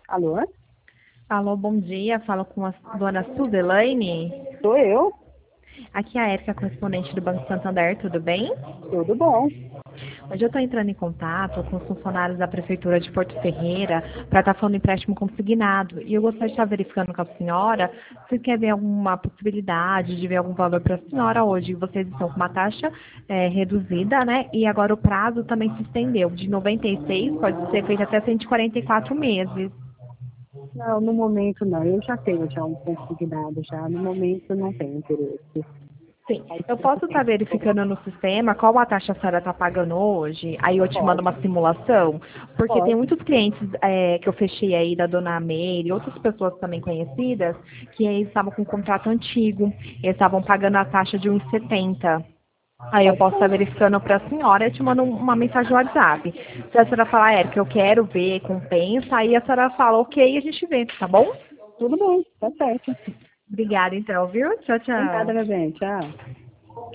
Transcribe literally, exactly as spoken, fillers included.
Alô? Alô, bom dia. Falo com a dona Suzelaine. Sou eu. Aqui é a Érica, correspondente do Banco Santander, tudo bem? Tudo bom? Hoje eu estou entrando em contato com os funcionários da Prefeitura de Porto Ferreira para estar falando empréstimo consignado. E eu gostaria de estar verificando com a senhora se quer ver alguma possibilidade de ver algum valor para a senhora hoje. Vocês estão com uma taxa eh, reduzida, né? E agora o prazo também se estendeu. De noventa e seis pode ser feito até cento e quarenta e quatro meses. Não, no momento não. Eu já tenho já um consignado já. No momento não tenho interesse. Sim, eu posso estar verificando no sistema qual a taxa a senhora está pagando hoje, aí eu te mando Pode, uma simulação, porque tem pode. muitos clientes é, que eu fechei aí da dona Meire e outras pessoas também conhecidas, que eles estavam com um contrato antigo, eles estavam pagando a taxa de um e setenta. Aí eu Pode posso estar ser. verificando para a senhora e te mando uma mensagem no WhatsApp. Se a senhora falar, Érica, eu quero ver, compensa, aí a senhora fala, ok, e a gente vê, tá bom? Tudo bem, tá certo. Obrigada então, viu? Tchau, Tem nada, tchau. meu bem. Tchau.